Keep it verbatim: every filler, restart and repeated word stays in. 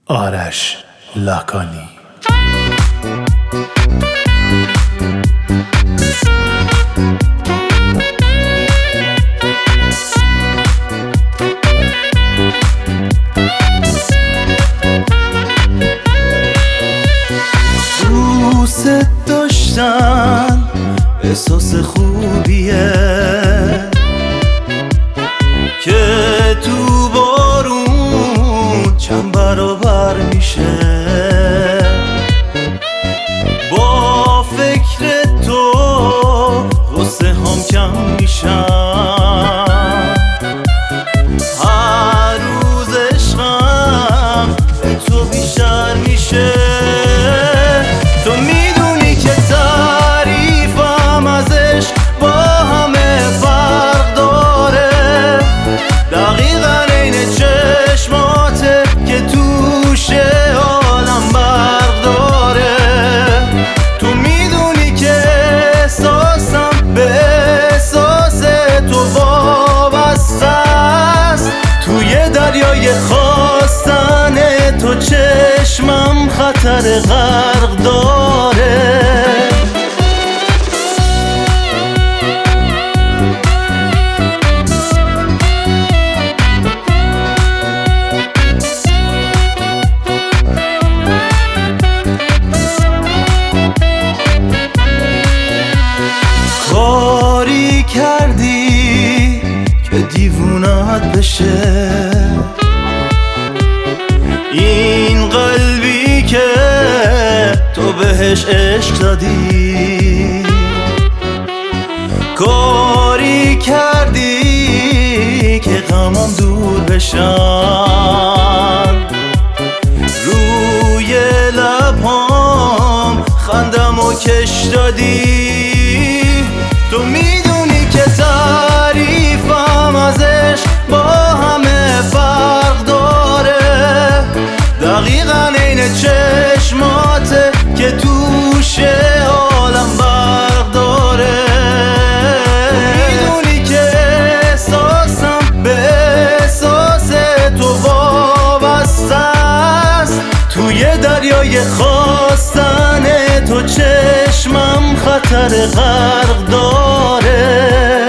آرش لاکانی. دوست داشتن احساس خوبیه که تو بارون چند برابر میشه. با فکر تو غصه هم کم میشن. هر روز عشقم به تو بیشتر میشه. تو میدونی که تعریفم از عشق با همه فرق داره. دقیقا عین چشماته که توشه عالم برق داره. تو میدونی که احساسم به احساس تو وابسته است. توی دریای خواستن تو چشمم خطر غرق داره. کاری کردی که دیوونت بشه. این قلبی که تو بهش عشق دادی. کاری کردی که غمم دور بشن. روی لبام خندم و کش دادی. تو میدونی که تعریفم از عشق با همه فرق داره. دقیقا عین چشماته که توشه عالم برق داره. تو میدونی که احساسم به احساس تو وابسته است. توی دریای خواستن تو چشمم خطر غرق داره.